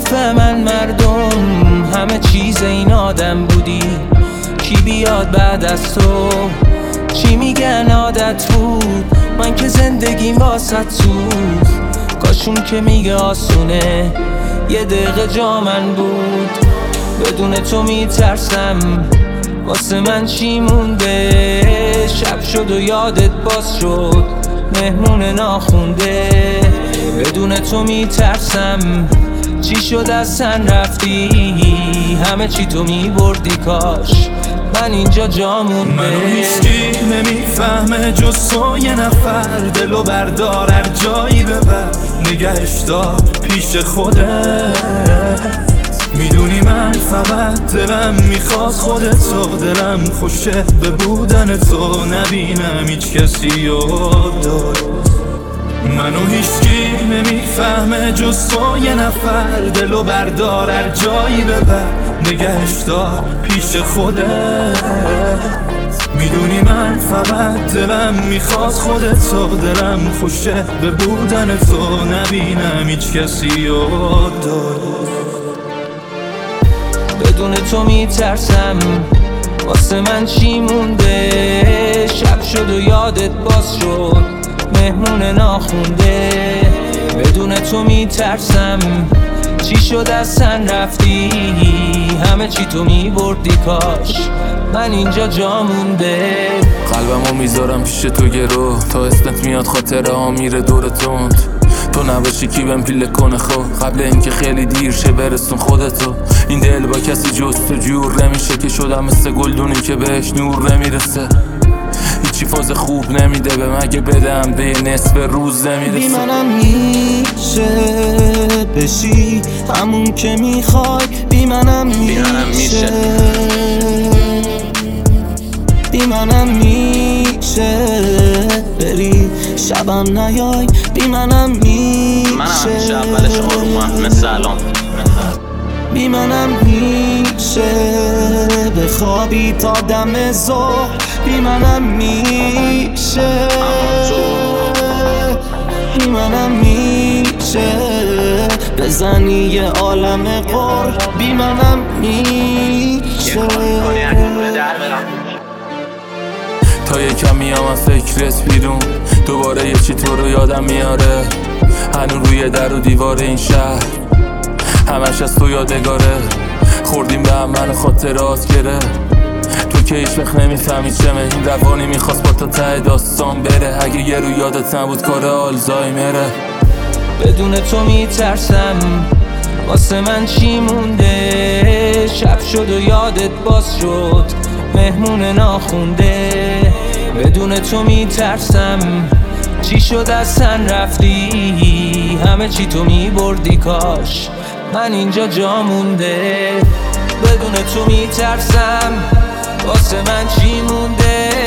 نمیفهمن مردم همه چیز این آدم بودی. کی بیاد بعد از تو؟ چی میگن عادت بود؟ من که زندگیم واسط سوخت. کاشون که میگه آسونه یه دقیقه جا من بود. بدون تو میترسم واسه من چی مونده؟ شب شد و یادت باز شد مهمون ناخونده. بدون تو میترسم چی شد اصلا رفتی؟ همه چی تو میبردی کاش من اینجا جا مونده. منو هیچکی نمیفهمه جز تو یه نفر. دلو بردار هر جایی ببر نگهش دار پیش خودت. میدونی من فقط دلم میخواد خودتو. دلم خوشه به بودن تو نبینم هیچ کسی دور. منو هیچکی نمیفهمه جز تو یه نفر. دلو بردار هر جایی ببر نگهش دار پیش خودت. میدونی من فقط دلم میخواد خودتو. دلم خوشه به بودن تو نبینم هیچ کسی دور. بدون تو میترسم واسه من چی مونده؟ شب شد و یادت باز شد مهمون ناخونده. بدون تو میترسم چی شد اصلا رفتی؟ همه چی تو میبردی کاش من اینجا جا مونده. قلبمو میذارم پیش تو گرو تا اسمت میاد خاطره ها میره دور تند. تو نباشی کی بهم پیله کنه خب قبل اینکه خیلی دیر شه برسون خودتو. این دل با کسی جز تو جور نمیشه که شدم مثل گلدونی که بهش نور نمیرسه. هیچی فاز خوب نمیده به مگه بدم به یه نصف روز نمیرسه. بی منم میشه بشی همون که میخوای. بی منم میشه بی منم میشه بری شبم نیای. بی منم میشه منم همیشه اولش آرومم مثل الان. بی منم میشه بخوابی تا دم ظهر. بی منم میشه بی منم میشه بزنی یه عالم قر. بی منم میشه تا یکم میام از فکرت بیرون دوباره یه چی تو رو یادم میاره. هنوز روی در و دیوار این شهر همش از تو یادگاره. خوردیم به هم من خاطرات گره تو که هیچ وقت نمیفهمی چمه. این روانی میخواست با تا ته داستان بره. اگه یه رو یادت نبود کار آلزایمره. بدون تو میترسم واسه من چی مونده؟ شب شد و یادت باز شد مهمون ناخونده. بدون تو میترسم چی شد اصلا رفتی؟ همه چی تو میبردی کاش من اینجا جا مونده. بدون تو میترسم واسه من چی مونده؟